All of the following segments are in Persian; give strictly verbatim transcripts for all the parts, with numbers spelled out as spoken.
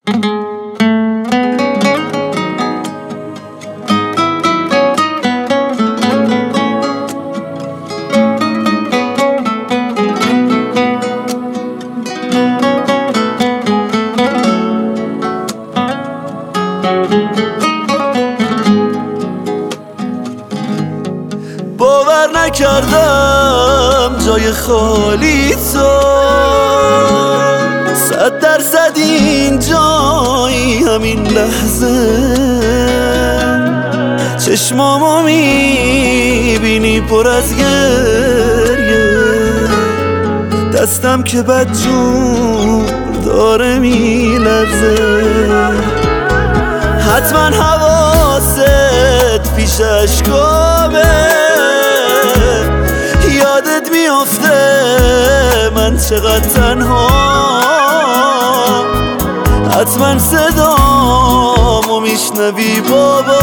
باور نکردم جای خالی تو، صد درصد این جایی همین لحظه. چشمامو میبینی پر از گریه، دستم که بدجور داره میلرزه. حتما حواست پیش اشکامه، یادت میافته من چقدر تنها. حتما صدامو میشنوی بابا،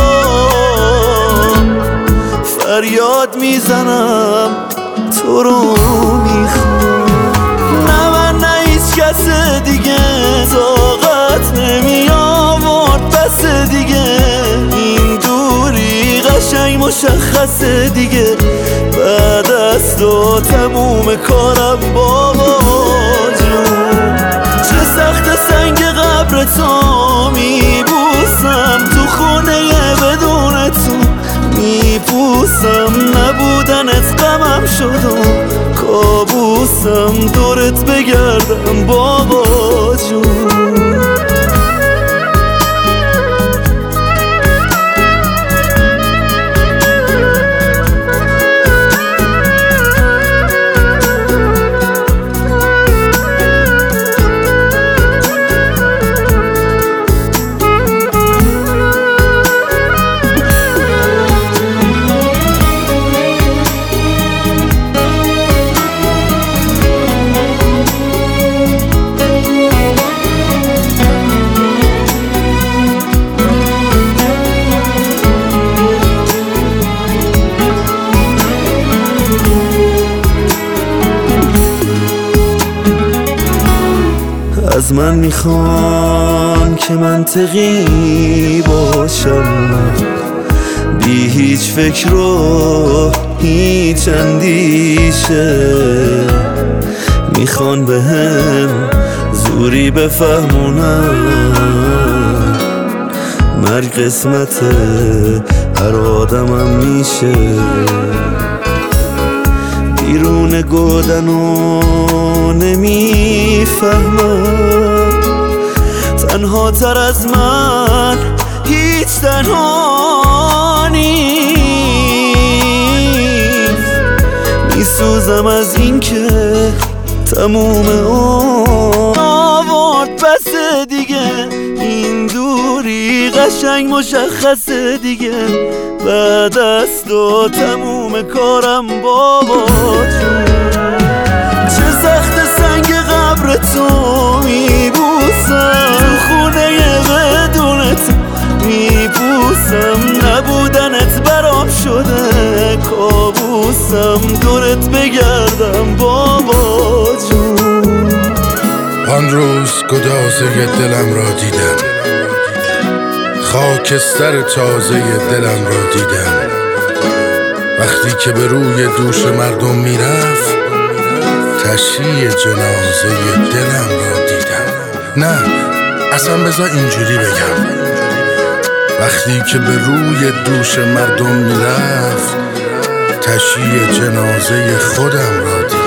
فریاد میزنم تو رو میخوام. نه من نه هیچ کس دیگه طاقت نمی آورد بس دیگه. این دوری قشنگ مشخصه دیگه، بعد از تو تموم کارم بابا جون. چه سخت سنگ قبر تو میبوسم، تو خونه بدون تو میپوسم. نبودنت غمم شد و کابوسم، دورت بگردم بابا جون. از من میخوان که منطقی باشم، بی هیچ فکر و هیچ اندیشه. میخوان بهم زوری بفهمونم مرگ قسمت هر آدمم میشه. بیرون گودنو نمیفهمم، تنها تر از من هیچ تنها نیست. میسوزم از این که تموم اون آورد بس دیگه. این دوری قشنگ مشخصه دیگه، بعد از تو تموم کارم بابا جون. چه سخت سنگ قبر تو میبوسم، تو خونه بدون تو میپوسم. نبودنت برام شده کابوسم، دورت بگردم بابا جون. آن روز گدازه دلم را دیدم، خاکستر تازه دلم را دیدم. وقتی که به روی دوش مردم میرفت، تشییع جنازه دلم را دیدم. نه اصلا بذار اینجوری بگم، وقتی که به روی دوش مردم میرفت، تشییع جنازه خودم را دیدم.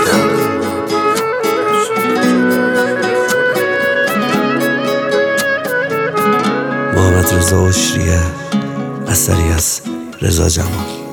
محمد رضا اشریه، اثری از رضا جمال.